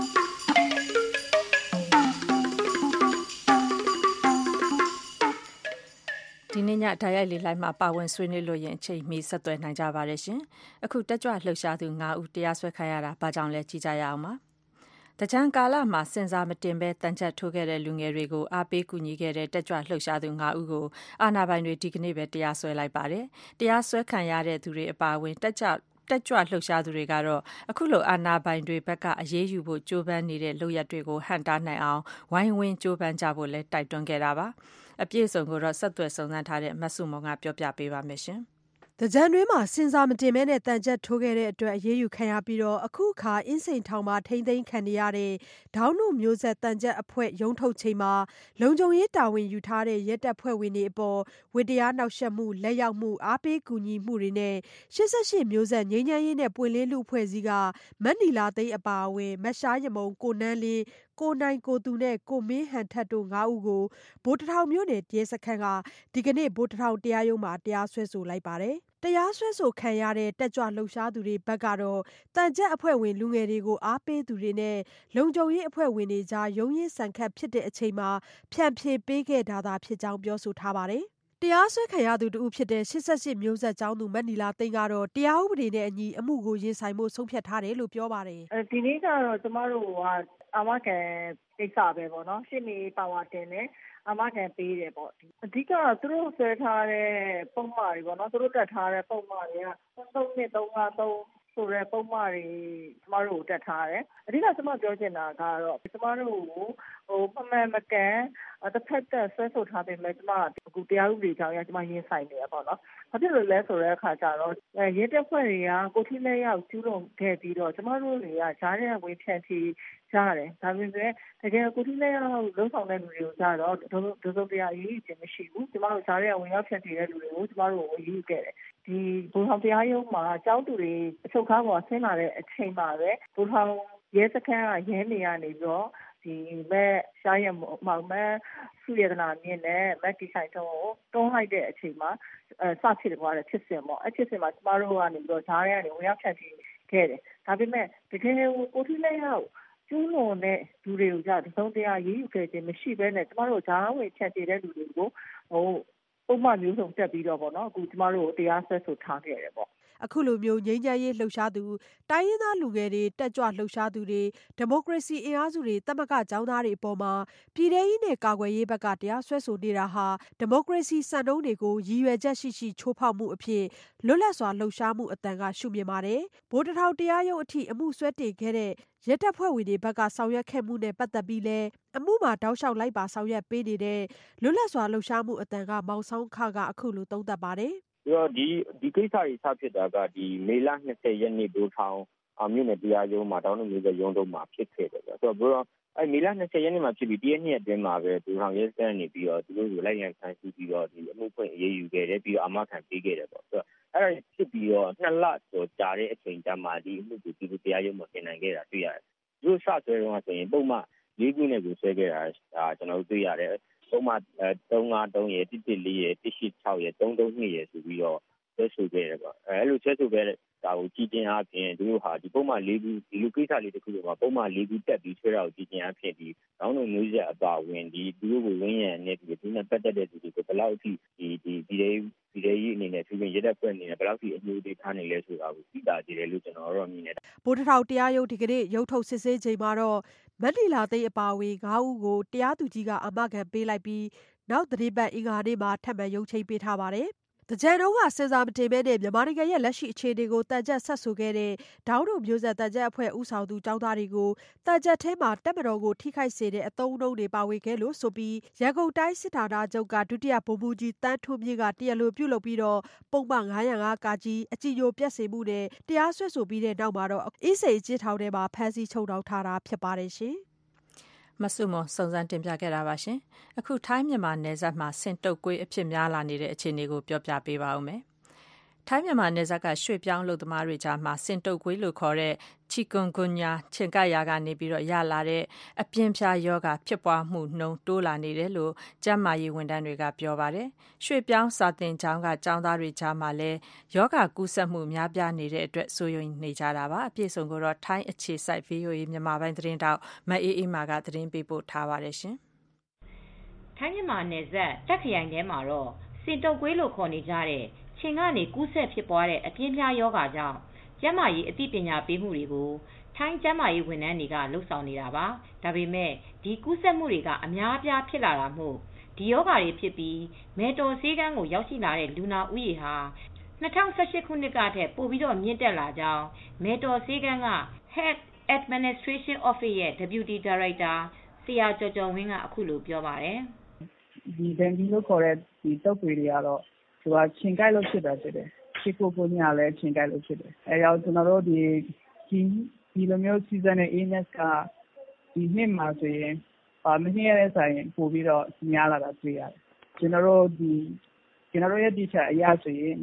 ဒီနေ့ညဓာတ်ရိုက်လေးလိုက်မှာပါဝင်ဆွေးနွေးလို့ရင်အချိန်မီဆက်သွယ်နိုင်ကြပါတယ်ရှင်။အခုတက်ကြွလှုပ်ရှားသူ9ဦးတရားစွဲခံရတာဘာကြောင့်လဲကြည့်ကြရအောင်ပါ။တကြံကာလမှာစင်စာမတင်ပဲတန်ချက်ထိုးခဲ့တဲ့လူငယ်တွေကိုအားပေးကူညီခဲ့တဲ့တက်ကြွလှုပ်ရှားသူ9ဦးကိုအာဏာပိုင်တွေဒီကနေ့ပဲတရားစွဲလိုက်ပါတယ်။တရားစွဲခံရတဲ့သူတွေအပါအဝင်တက်ကြွလှုပ်ရှားသူတွေကတော့အခုလိုအာဏာပိုင်တွေဘက်ကအရေးယူဖို့ကြိုးပမ်းနေတဲ့လုပ်ရက်တွေကိုဟန့်တားနိုင်အောင်ဝိုင်းဝန်းကြိုးပမ်းကြဖို့လဲတိုက်တွန်းခဲ့တာပါ။အပြည့်စုံကိုတော့ဆက်သွယ်စုံစမ်းထားတဲ့မဆုမောင်ကပြောပြပေးပါမယ်ရှင်။တကြံတွင်းမှာစင်စာမတင်မဲနဲ့တန်ချက်ထိုးခဲ့တဲ့အတွက်အရေးယူခံရပြီးတော့အခုအခါအင်းစိန်ထောင်မှာထိမ့်သိမ်းခံနေရတဲ့ဒေါင်းနုမျိုးဆက်တန်ချက်အဖွဲ့ရုံးထုတ်ချိန်မှာလုံခြုံရေးတာဝန်ယူထားတဲ့ရဲတပ်ဖွဲ့ဝင်တွေအပေါ်ဝတ္တရားနှောက်ယှက်မှုလက်ရောက်မှုအားပေးကူညီမှုတွေနဲ့88မျိုးဆက်ငြိမ်းချမ်းရေးနဲ့ပွင့်လင်းလူအဖွဲ့စည်းကမက်နီလာသိန်းအပါအဝင်မက်ရှားရမုံကိုနန်းလင်းကိုနိုင်ကိုသူနဲ့ကိုမင်းဟန်ထက်တို့9ဦးကိုဗိုလ်တထောင်မြို့နယ်ရဲစခန်းကဒီကနေ့ဗိုလ်တထောင်တရားရုံးမှာတရားစွဲဆိုလိုက်ပါတယ်။တရားစွဲဆိုခံရတဲ့တက်ကြွလှုပ်ရှားသူတွေဘက်ကတော့တန်ချက်အဖွဲ့ဝင်လူငယ်တွေကိုအားပေးသူတွေနဲ့လုံခြုံရေးအဖွဲ့ဝင်တွေကြားရုံးရင်းဆန်ခတ်ဖြစ်တဲ့အချိန်မှာဖြန့်ဖြေပေးခဲ့တာသာဖြစ်ကြောင်းပြောဆိုထားပါတယ်။တရားစွဲခံရသူတူဖြစ်တဲ့88မျိုးဆက်ကျောင်းသူမက်နီလာသိန်းကတော့တရားဥပဒေနဲ့အညီအမှုကိုရင်ဆိုင်ဖို့ဆုံးဖြတ်ထားတယ်လို့ပြောပါတယ်။ဒီနေ့ကတော့ကျမတို့ကအာမခံကိစ္စပဲပေါ့နော်ရှင်းနေပါဝါတင်တယ်အာမခံပေးတယ်ပေါ့အဓိကသူတို့ဆွဲထားတဲ့ပုံမှန်တွေပေါ့နော်သူတို့တက်ထားတဲ့ပုံမှန်တွေက3-3-5-3ဆိုတဲ့ပုံမှန်တွေကျမတို့တက်ထားတယ်အဓိကကျမပြောချင်တာကတော့ကျမတို့ကိုမမှန်မကန်တစ်ဖက်သက်ဆွဲဆိုထားပေမဲ့ကျမအခုတရားဥပဒေကြောင်းရကျမရင်ဆိုင်နေရပေါ့နော်ဘာဖြစ်လို့လဲဆိုတဲ့အခါကျတော့ရဲတပ်ဖွဲ့တွေကကိုထိလက်ရောက်ကျူးလွန်ခဲ့ပြီးတော့ကျမတို့တွေကဂျားတဲ့ဝင်ဖြန့်ချီရတယ်ဒါပေမဲ့တကယ်ကိုထိလက်ရောက်လုံးဆောင်တဲ့လူတွေကိုကြတော့ဒုစုံတရားအရေးကြီးမရှိဘူးကျမတို့ဂျားတဲ့ဝင်ရောက်ဖြန့်ချီတဲ့လူတွေကိုကျမတို့ကိုအရေးခဲ့တယ်ဒီဘုံဆောင်တရားရုံးမှာအကြောင်းသူတွေအချုပ်ကားပေါ်ဆင်းလာတဲ့အချိန်မှာပဲဘုံဆောင်ရဲစခန်းကရဲနေရနေပြီးတော့ဒီမဲ့ရှားရမောင်မဲစုရတနာမြင့်နဲ့မက်တီဆိုင်တုံးကိုတွန်းလိုက်တဲ့အချိန်မှာစဖြစ်သွားတဲ့ဖြစ်စဉ်ပေါ့အဖြစ်စဉ်မှာကျမတို့ကနေပြီးတော့ဂျားရဲကနေဝင်ရောက်ဖြန့်ချီခဲ့တယ်ဒါပေမဲ့တကယ်ကိုထိလက်ရောက်ကျူးလွန်တဲ့လူတွေကိုကြသုံးတရားရေးယူခဲ့ခြင်းမရှိဘဲနဲ့ကျမတို့ဂျားဝင်ဖြန့်ချီတဲ့လူတွေကိုပုံမှန်မျိုးစုံတက်ပြီးတော့ပေါ့နော်အခုကျမတို့တရားစွဲဆိုထားခဲ့တယ်ပေါ့အခုလိုမျိုးငြိမ်းချမ်းရေးလှုပ်ရှားသူတိုင်းရင်းသားလူငယ်တွေတက်ကြွလှုပ်ရှားသူတွေဒီမိုကရေစီအင်အားစုတွေတမကကျောင်းသားတွေအပေါ်မှာပြည်ထရေးနဲ့ကာကွယ်ရေးဘက်ကတရားစွဲဆိုနေတာဟာဒီမိုကရေစီစံနှုန်းတွေကိုရည်ရွယ်ချက်ရှိရှိချိုးဖောက်မှုအဖြစ်လွတ်လပ်စွာလှုပ်ရှားမှုအတန်ကရှုမြင်ပါတယ်ဗိုလ်တထောင်တရားရုံးအထိအမှုစွဲတင်ခဲ့တဲ့ရဲတပ်ဖွဲ့ဝင်တွေဘက်ကဆောင်ရွက်ခဲ့မှုနဲ့ပတ်သက်ပြီးလဲအမှုမှာတောက်လျှောက်လိုက်ပါဆောင်ရွက်ပေးနေတဲ့လွတ်လပ်စွာလှုပ်ရှားမှုအတန်ကမောင်ဆောင်ခကအခုလိုသုံးသပ်ပါတယ်ပြီးတော့ဒီကိစ္စတွေစဖြစ်တာကဒီမေလ20ရက်နေ့ဒိုထောင်မြို့နယ်တရားရုံးမှာတောင်းတမျိုးရုံးတုံးမှာဖြစ်ခဲ့တယ်ဆိုတော့ဘိုးတော်မေလ20ရက်နေ့မှာဖြစ်ပြီးတရက်နှစ်အတွင်းမှာပဲဒိုထောင်ရဲစခန်းနေပြီးတော့သူတို့ကိုလိုက်ရန်ဆန်းစစ်ပြီးတော့ဒီအမှုဖွင့်အရေးယူခဲ့တယ်ပြီးတော့အမခံပေးခဲ့တယ်ပေါ့ဆိုတော့အဲ့ဒါဖြစ်ပြီးတော့2လကျော်ကြာတဲ့အချိန်တည်းမှာဒီအမှုကိုဒီတရားရုံးမှာတင်နိုင်ခဲ့တာတွေ့ရတယ်သူတို့စဆွဲတော့ဆိုရင်ပုံမှန်၄ခုနဲ့ကိုဆွဲခဲ့တာကျွန်တော်တို့တွေ့ရတယ်ပုံမှန်353ရယ်114ရယ်186ရယ်332ရယ်ဆိုပြီးတော့ဆွဲဆိုခဲ့တယ်ပေါ့အဲ့လိုဆွဲဆိုခဲ့တဲ့ဒါကိုကြည်ကျင်အားဖြင့်သူတို့ဟာဒီပုံမှန်၄ခုဒီလူကိစ္စလေးတစ်ခုမှာပုံမှန်၄ခုတက်ပြီးဆွဲတာကိုကြည်ကျင်အားဖြင့်ဒီတောင်းတမျိုးဆက်အပါဝင်ဒီသူတို့ကိုဝင်းရံနေပြီးဒီနဲ့ပတ်သက်တဲ့သူတွေကိုဘယ်လောက်အထိဒီရေးအနေနဲ့သူတို့ရတဲ့ဖွဲ့အနေနဲ့ဘယ်လောက်အထိအမှုတွေထားနေလဲဆိုတာကိုသိတာကြည့်တယ်လို့ကျွန်တော်တို့မြင်တယ်ဗိုလ်တထောင်တရားရုံးဒီကနေ့ရုပ်ထုတ်စစ်ဆေးချိန်မှာတော့မက်လီလာသိန်းအပါအဝင်9ဦးကိုတရားသူကြီးကအမခံပေးလိုက်ပြီးနောက်သတင်းပတ်အင်္ဂါနေ့မှာထပ်မံရုံးချိန်းပေးထားပါတယ်တကြံတုန်းကစဉ်းစားမတင်ပဲနဲ့မြန်မာနိုင်ငံရဲ့လက်ရှိအခြေအနေကိုတန်ကြပ်ဆက်ဆိုခဲ့တဲ့ဒေါင်းတို့မျိုးဆက်တန်ကြပ်အဖွဲ့ဦးဆောင်သူចောင်းသားတွေကိုတန်ကြပ်ထဲမှာတက်မတော်ကိုထိခိုက်စေတဲ့အသုံးအနှုန်းတွေပါဝင်ခဲ့လို့ဆိုပြီးရန်ကုန်တိုင်းစစ်ဌာနချုပ်ကဒုတိယဗိုလ်မှူးကြီးတန်းထွန်းမြင့်ကတရားလိုပြုလုပ်ပြီးတော့ပုံမှန်905ကကြီးအကြည်ညိုပြက်စေမှုနဲ့တရားစွဲဆိုပြီးတဲ့နောက်မှာတော့အင်းစိန်အကျဉ်းထောင်ထဲမှာဖမ်းဆီးချုပ်နှောင်ထားတာဖြစ်ပါတယ်ရှင်မဆုမစုံစမ်းတင်ပြခဲ့တာပါရှင်အခုထိုင်းမြန်မာနယ်စပ်မှာဆင်တုတ်ကွေးအဖြစ်များလာနေတဲ့အခြေအနေကိုပြောပြပေးပါဦးမယ်ထိုင်းမြန်မာနယ်စပ်ကရွှေ့ပြောင်းလုပ်သမားတွေကြားမှာဆင်တုတ်ကွေးလို့ခေါ်တဲ့ချီကွန်ကွန်ညာခြင်ကိုက်ရာကနေပြီးတော့ရလာတဲ့အပြင်းပြားယောဂဖြစ်ပွားမှုနှုန်းတိုးလာနေတယ်လို့ကျန်းမာရေးဝန်ထမ်းတွေကပြောပါတယ်ရွှေ့ပြောင်းစာသင်ကျောင်းကကျောင်းသားတွေကြားမှာလည်းယောဂကူးစက်မှုများပြားနေတဲ့အတွက်စိုးရိမ်နေကြတာပါအပြည့်စုံကိုတော့ထိုင်းအခြေစိုက် VOA မြန်မာပိုင်းသတင်းတောက်မအေးအေးမာကသတင်းပေးပို့ထားပါတယ်ရှင်ထိုင်းမြန်မာနယ်စပ်တက်ခရိုင်ထဲမှာတော့ဆင်တုတ်ကွေးလို့ခေါ်နေကြတဲ့ခြင်ကနေကူးစက်ဖြစ်ပွားတဲ့အပြင်းပြားယောဂကြောင့်ကျန်းမာရေးအသိပညာပေးမှုတွေကိုထိုင်းကျန်းမာရေးဝန်ထမ်းတွေကလှုပ်ဆောင်နေတာပါဒါပေမဲ့ဒီကူးစက်မှုတွေကအများအပြားဖြစ်လာတာမို့ဒီယောဂတွေဖြစ်ပြီးမဲတော်ဆေးကန်းကိုရောက်ရှိလာတဲ့လူနာဦးရေဟာ2018ခုနှစ်ကထက်ပိုပြီးတော့မြင့်တက်လာကြောင်းမဲတော်ဆေးကန်းက Health Administration Office ရဲ့ Deputy Director ဆရာကျော်ကျော်ဝင်းကအခုလိုပြောပါတယ်ဒီဒန်ဒီလို့ခေါ်တဲ့ဒီတုပ်တွေတွေကတော့သူကခြင်ကိုက်လို့ဖြစ်တာဖြစ်တယ်ချီကိုကိုညာလည်းခြင်ကိုက်လို့ဖြစ်တယ်အဲကြောင့်ကျွန်တော်တို့ဒီလိုမျိုး seasonal illness ကဒီနှစ်မှာဆိုရင်မနှစ်ရတဲ့ဆိုင်ပို့ပြီးတော့များလာတာတွေ့ရတယ်ကျွန်တော်တို့ရဲ့ teacher အရာဆိုရင်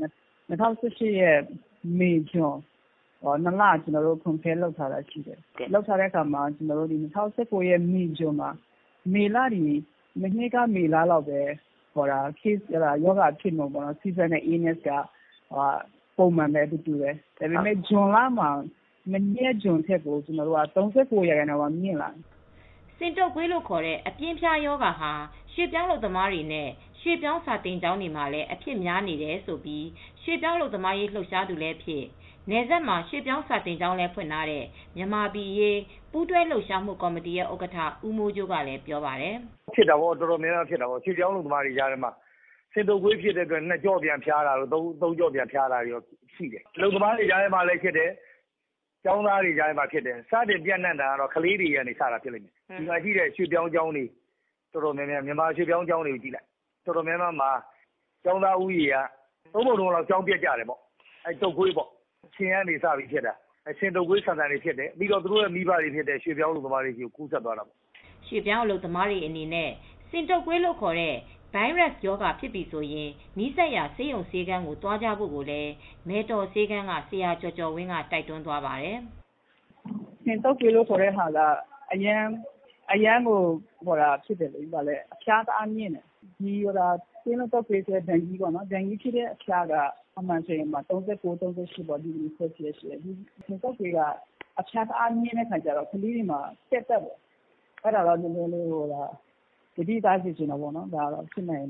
2018ရဲ့မေဂျွန်နှစ်လကျွန်တော်တို့ compare လုပ်ထားတာရှိတယ်လုပ်ထားတဲ့အခါမှာကျွန်တော်တို့ဒီ2019ရဲ့မေဂျွန်မှာမေလဒီမနှစ်ကမေလလောက်ပဲဟောတာ case ယောဂဖြစ်နေပေါ့နော် seasonal illness ကပုံမှန်ပဲတူတယ်ဒါပေမဲ့ဇွန်လမှာမနေ့ဇွန်ထက်ကိုကျွန်တော်တို့က39ရာခိုင်နှုန်းမြင့်လာဆင်တုတ်ကွေးလို့ခေါ်တဲ့အပြင်းပြားယောဂဟာရွှေ့ပြောင်းလုပ်သမားတွေနဲ့ရွှေ့ပြောင်းစာတင်ကျောင်းတွေမှာလည်းအဖြစ်များနေတယ်ဆိုပြီးရွှေ့ပြောင်းလုပ်သမားရေးလှုပ်ရှားသူလည်းဖြစ်နယ်စပ်မှာရွှေ့ပြောင်းစာတင်ကျောင်းလည်းဖွင့်ထားတဲ့မြန်မာပြည်ရေးပူးတွဲလှုပ်ရှားမှုကော်မတီရဲ့ဥက္ကဋ္ဌဦးမိုးကျိုးကလည်းပြောပါတယ်ဖြစ်တာပေါ့တော်တော်များများဖြစ်တာပေါ့ရွှေ့ပြောင်းလုပ်သမားတွေကြားထဲမှာဆင်တုတ်ကွေးဖြစ်တဲ့အတွက်2ကြော့ပြန်ဖျားတာလို့3ကြော့ပြန်ဖျားတာတွေရှိတယ်လုပ်သမားတွေကြားထဲမှာလည်းဖြစ်တယ်ကျောင်းသားတွေကြားထဲမှာဖြစ်တယ်စတင်ပြန့်နှံ့တာကတော့ကလေးတွေကနေစတာဖြစ်လိမ့်မယ်ဒီမှာရှိတဲ့ရွှေ့ပြောင်းကျောင်းတွေတော်တော်များများမြန်မာရွှေ့ပြောင်းကျောင်းတွေကိုကြည့်လိုက်တော်တော်များများမှာကျောင်းသားဦးရေက3ပုံလုံးလောက်ကျောင်းပြတ်ကြတယ်ပေါ့အဲတုတ်ကွေးပေါ့ခြင်ကနေစပြီးဖြစ်တာဆင်တုတ်ကွေးဆန်ဆန်တွေဖြစ်တယ်ပြီးတော့သူတို့ရဲ့မိဘတွေဖြစ်တဲ့ရွှေ့ပြောင်းလုပ်သမားတွေကိုကူးစက်သွားတာပေါ့ရွှေ့ပြောင်းလုပ်သမားတွေအနေနဲ့ဆင်တုတ်ကွေးလို့ခေါ်တဲ့ဗိုင်းရပ်စ်ယောဂဖြစ်ပြီဆိုရင်နီးစပ်ရာဆေးရုံဆေးကန်းကိုသွားကြဖို့ကိုလည်းမဲတော်ဆေးကန်းကဆရာကျော်ကျော်ဝင်းကတိုက်တွန်းသွားပါတယ်ဆင်တုတ်ကွေးလို့ခေါ်တဲ့ဟာကအရန်ကိုဟောတာဖြစ်တယ်လို့ပြောလဲအဖျားတအားမြင့်တယ်ဒီဟောတာဆင်တုတ်ကွေးဆိုတဲ့ဒန်ကြီးပေါ့နော်ဒန်ကြီးဖြစ်တဲ့အဖျားကအမှန်ဆိုရင်မှာ39-38ပေါ့ဒီလိုဆက်ဖြစ်ရှိတယ်ဒီဆင်တုတ်ကွေးကအဖျားတအားမြင့်တဲ့ခါကျတော့ကလေးတွေမှာတက်တယ်အဲ့ဒါတော့နည်းနည်းလေးဟောတာဒီသားစီချင်တော့ပေါ့နော်ဒါတော့ဖြစ်နေတော့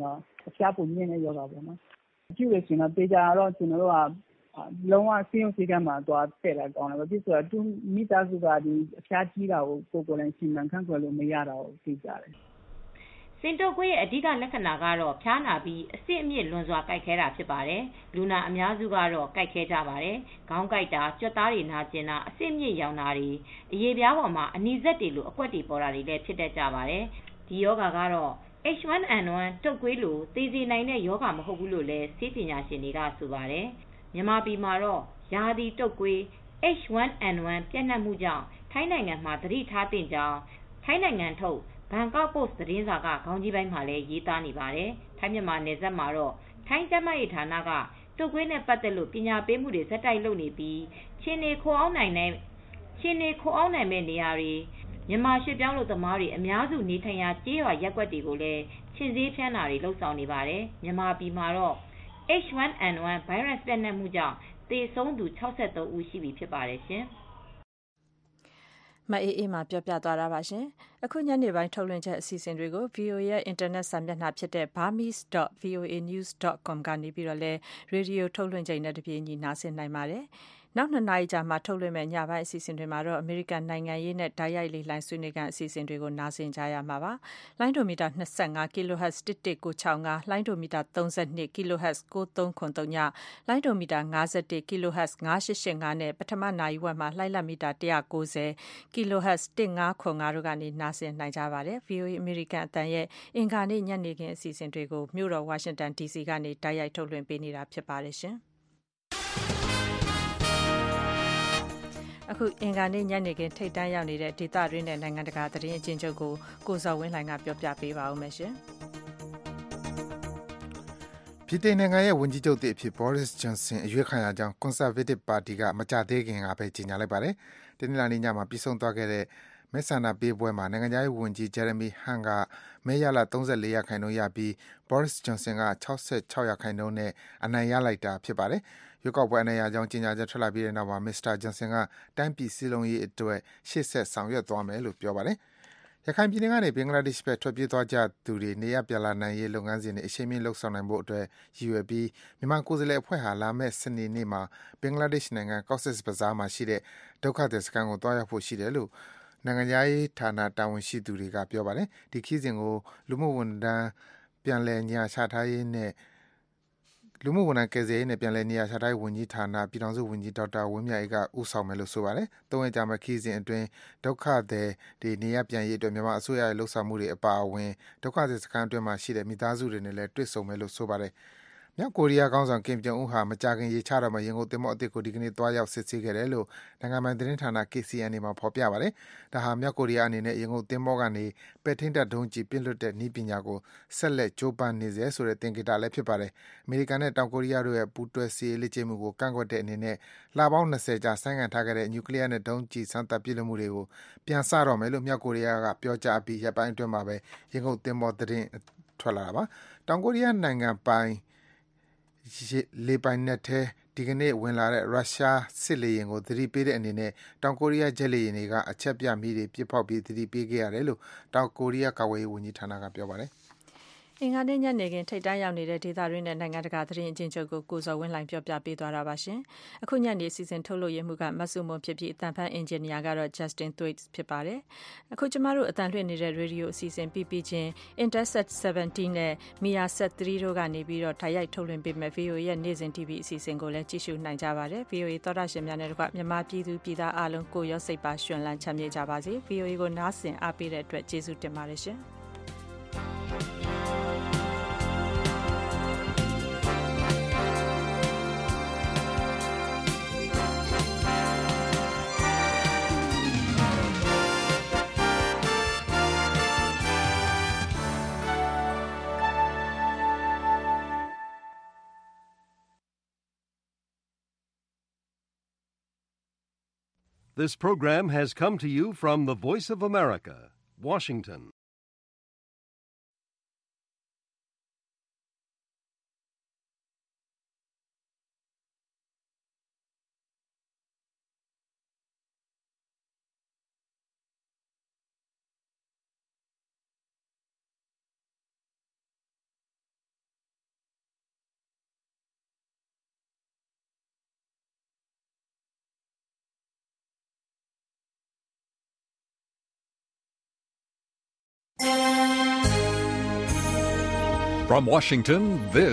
အဖျားပုံမြင့်တဲ့ယောဂပေါ့နော်ကြည့်ရရှင်တော့တေချာတော့ကျွန်တော်တို့ကလုံးဝစီးရုံးစည်းကမ်းမှာသွားထည့်လိုက်ကောင်းတယ်ဘာဖြစ်ဆိုတော့သူမိသားစုကဒီအဖျားကြီးတာကိုကိုယ်တိုင်စီမံခန့်ခွဲလို့မရတာကိုသိကြတယ်စင်တုပ်ကွေးရဲ့အဓိကလက္ခဏာကတော့ဖျားနာပြီးအဆစ်အမြစ်လွန်စွာကိုက်ခဲတာဖြစ်ပါတယ်။လူနာအများစုကတော့ကိုက်ခဲကြပါတယ်။ခေါင်းကိုက်တာ၊ကြွက်သားတွေနာကျင်တာ၊အဆစ်အမြစ်ရောင်တာတွေ၊အရေပြားပေါ်မှာအနီစက်တွေလိုအကွက်တွေပေါ်တာတွေလည်းဖြစ်တတ်ကြပါတယ်။ဒီယောဂါကတော့ H1N1 တုပ်ကွေးလိုသေစေနိုင်တဲ့ယောဂါမဟုတ်ဘူးလို့လည်းဆေးပညာရှင်တွေကဆိုပါတယ်။မြန်မာပြည်မှာတော့ရာသီတုပ်ကွေး H1N1 ပြန့်နှံ့မှုကြောင့်ထိုင်းနိုင်ငံမှာသတိထားသင့်ကြောင်းထိုင်းနိုင်ငံထုတ်ဘန်ကောက်ပို့စ်သတင်းစာကခေါင်းကြီးပိုင်းမှာလည်းရေးသားနေပါတယ်။ထိုင်းမြန်မာနယ်စပ်မှာတော့ထိုင်းကျန်းမာရေးဌာနကတုပ်ကွေးနဲ့ပတ်သက်လို့ပညာပေးမှုတွေဆက်တိုက်လုပ်နေပြီးခြေနေခိုအောင်နိုင်မဲ့နေရာတွေမြန်မာရွှေ့ပြောင်းလုပ်သမားတွေအများစုနေထိုင်ရာကျေးရွာရပ်ကွက်တွေကိုလည်းခြင်ဆေးဖျန်းတာတွေလှုပ်ဆောင်နေပါတယ်။မြန်မာပြည်မှာတော့ H1N1 ဗိုင်းရပ်စ်ပြန့်နှံ့မှုကြောင့်သေဆုံးသူ63ဦးရှိပြီဖြစ်ပါတယ်ရှင်။မအေးအေးမှာပြောပြသွားတာပါရှင်။အခုညနေပိုင်းထုတ်လွှင့်ချက်အစီအစဉ်တွေကို VOA ရဲ့ internet စာမျက်နှာဖြစ်တဲ့ burmese.voanews.com ကနေပြီးတော့လည်းရေဒီယိုထုတ်လွှင့်ချိန်နဲ့တပြေးညီနားဆင်နိုင်ပါတယ်။နောက်2နာရီကြာမှထုတ်လွှင့်မဲ့ညပိုင်းအစီအစဉ်တွေမှာတော့အမေရိကန်နိုင်ငံရေးနဲ့ဓာတ်ရိုက်လေလှိုင်းဆွေးနွေးကန်အစီအစဉ်တွေကိုနားဆင်ကြရမှာပါ။လိုင်းဒိုမီတာ25 kHz 11965လိုင်းဒိုမီတာ32 kHz 9303ညလိုင်းဒိုမီတာ51 kHz 9885နဲ့ပထမနာရီဝက်မှာလှိုင်းလက်မီတာ190 kHz 1505တို့ကနေနားဆင်နိုင်ကြပါတယ်။ VOA အမေရိကန်အသံရဲ့အင်္ဂါနေ့ညနေခင်းအစီအစဉ်တွေကိုမြို့တော်ဝါရှင်တန် DC ကနေဓာတ်ရိုက်ထုတ်လွှင့်ပေးနေတာဖြစ်ပါတယ်ရှင်။အခုအင်္ဂါနေ့ညနေခင်းထိပ်တန်းရောက်နေတဲ့ဒေသတွင်းနဲ့နိုင်ငံတကာသတင်းအကျဉ်းချုပ်ကိုကိုဇော်ဝင်းလှိုင်ကပြောပြပေးပါဦးမယ်ရှင်။ပြည်ထောင်နိုင်ငံရဲ့ဝန်ကြီးချုပ်သစ်အဖြစ် Boris Johnson အရွေးခံရကြောင်း Conservative Party ကမကြသေးခင်ကပဲကြေညာလိုက်ပါတယ်။တနင်္လာနေ့ညမှာပြီးဆုံးသွားခဲ့တဲ့မဲဆန္ဒပေးပွဲမှာနိုင်ငံခြားရေးဝန်ကြီး Jeremy Hunt ကမဲရလ34%ရပြီး Boris Johnson က66%နဲ့အနိုင်ရလိုက်တာဖြစ်ပါတယ်။ရွေးကောက်ပွဲအနိုင်ရကြောင်းကြေညာချက်ထွက်လာပြီးတဲ့နောက်မှာ Mr. Johnson ကတိုင်းပြည်စည်းလုံးရေးအတွက်ရှေ့ဆက်ဆောင်ရွက်သွားမယ်လို့ပြောပါတယ်။ရခိုင်ပြည်နယ်ကနေဘင်္ဂလားဒေ့ရှ်ဘက်ထွက်ပြေးသွားကြသူတွေနေရပ်ပြန်လာနိုင်ရေးလုပ်ငန်းစဉ်တွေအရှိန်မြင့်လုပ်ဆောင်နိုင်ဖို့အတွက်ရည်ရွယ်ပြီးမြန်မာကိုယ်စားလှယ်အဖွဲ့ဟာလာမယ့်စနေနေ့မှာဘင်္ဂလားဒေ့ရှ်နိုင်ငံ Cox's Bazar မှာရှိတဲ့ဒုက္ခသည်စခန်းကိုသွားရောက်ဖို့ရှိတယ်လို့နိုင်ငံခြားရေးဌာနတာဝန်ရှိသူတွေကပြောပါတယ်။ဒီခရီးစဉ်ကိုလူမှုဝန်ထမ်းပြန်လည်နေရာချထားရေးနဲ့လူမှုဝန်ထမ်းကယ်ဆယ်ရေးနဲ့ပြန်လည်နေရာချထားရေးဝန်ကြီးဌာနပြည်ထောင်စုဝန်ကြီးဒေါက်တာဝင်းမြတ်အေးကဦးဆောင်မယ်လို့ဆိုပါတယ်။၃ရက်ကြာမယ့်ခရီးစဉ်အတွင်းဒုက္ခသည်တွေနေရပ်ပြန်ရေးအတွက်မြန်မာအစိုးရရဲ့လှုပ်ဆောင်မှုတွေအပါအဝင်ဒုက္ခသည်စခန်းအတွင်းမှာရှိတဲ့မိသားစုတွေနဲ့လည်းတွေ့ဆုံမယ်လို့ဆိုပါတယ်။မြောက်ကိုရီးယားခေါင်းဆောင်ကင်ဂျုံအွန်းဟာမကြာခင်ရေချတော့မယ့်ရင်ကုန်သင်္ဘောအသစ်ကိုဒီကနေ့သွားရောက်စစ်ဆေးခဲ့တယ်လို့နိုင်ငံပိုင်သတင်းဌာန KCNA မှာဖော်ပြပါတယ်။ဒါဟာမြောက်ကိုရီးယားအနေနဲ့ရင်ကုန်သင်္ဘောကနေပဲ့ထိန်းတပ်ဒုံးကျည်ပစ်လွှတ်တဲ့နည်းပညာကိုဆက်လက်ကြိုးပမ်းနေဆဲဆိုတဲ့သင်္ကေတလည်းဖြစ်ပါတယ်။အမေရိကန်နဲ့တောင်ကိုရီးယားတို့ရဲ့ပူးတွဲစစ်ရေးလေ့ကျင့်မှုကိုကန့်ကွက်တဲ့အနေနဲ့လပေါင်း20ကြာဆိုင်းငံ့ထားခဲ့တဲ့နျူကလ িয়ার နဲ့ဒုံးကျည်စမ်းသပ်ပစ်လွှတ်မှုတွေကိုပြန်စတော့မယ်လို့မြောက်ကိုရီးယားကပြောကြားပြီးရက်ပိုင်းအတွင်းမှာပဲရင်ကုန်သင်္ဘောသတင်းထွက်လာတာပါ။တောင်ကိုရီးယားနိုင်ငံပိုင်လေပိုင်နက်ထဲဒီကနေ့ဝင်လာတဲ့ရုရှားစစ်လေယာဉ်ကိုသတိပေးတဲ့အနေနဲ့တောင်ကိုရီးယားဂျက်လေယာဉ်တွေကအချက်ပြမီးတွေပစ်ဖောက်ပြီးသတိပေးခဲ့ရတယ်လို့တောင်ကိုရီးယားကာကွယ်ရေးဝန်ကြီးဌာနကပြောပါတယ်။အင်္ဂါနေ့ညနေခင်းထိပ်တန်းရောက်နေတဲ့ဒေသတွင်းနဲ့နိုင်ငံတကာသတင်းအကျဉ်းချုပ်ကိုကိုဇော်ဝင်းလှိုင်ပြောပြပေးသွားတာပါရှင်။အခုညနေစီစဉ်ထုတ်လို့ရမှုကမတ်စုမွန်ဖြစ်ပြီးအတန်ဖန်အင်ဂျင်နီယာကတော့ Justin Thwaites ဖြစ်ပါတယ်။အခုကျမတို့အတန်လွှင့်နေတဲ့ရေဒီယိုအစီအစဉ်ပြီးချင်း Intersect 17နဲ့ Mia Set 3တို့ကနေပြီးတော့ထိုင်ရိုက်ထုတ်လွှင့်ပေးမဲ့ VOA ရဲ့နေ့စဉ် TV အစီအစဉ်ကိုလည်းကြည့်ရှုနိုင်ကြပါတယ်။ VOA သောတာရှင်များနဲ့တကွမြန်မာပြည်သူပြည်သားအားလုံးကိုရောစိတ်ပါရှင်လန်းချမ်းမြေ့ကြပါစေ။ VOA ကိုနားဆင်အားပေးတဲ့အတွက်ကျေးဇူးတင်ပါတယ်ရှင်။ This program has come to you from the Voice of America, Washington. From Washington, this